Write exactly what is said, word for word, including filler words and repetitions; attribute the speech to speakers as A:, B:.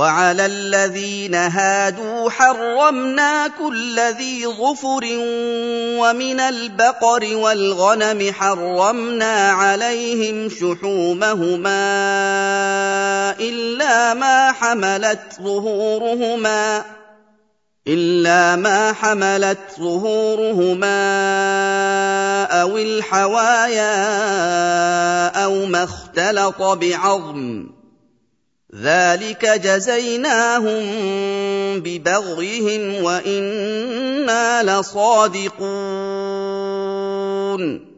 A: وعلى الذين هادوا حرمنا كل ذي ظفر ومن البقر والغنم حرمنا عليهم شحومهما إلا ما حملت ظهورهما إلا ما حملت ظهورهما أو الحوايا أو ما اختلط بعظم ذلك جزيناهم ببغيهم وإنا لصادقون